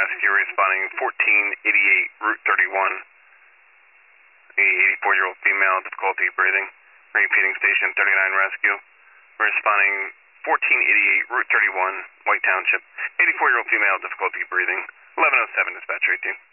rescue responding 1488 Route 31. A 84-year-old female, difficulty breathing. Repeating, station 39 rescue. Responding 1488 Route 31, White Township. 84-year-old female, difficulty breathing. 1107 dispatch 18.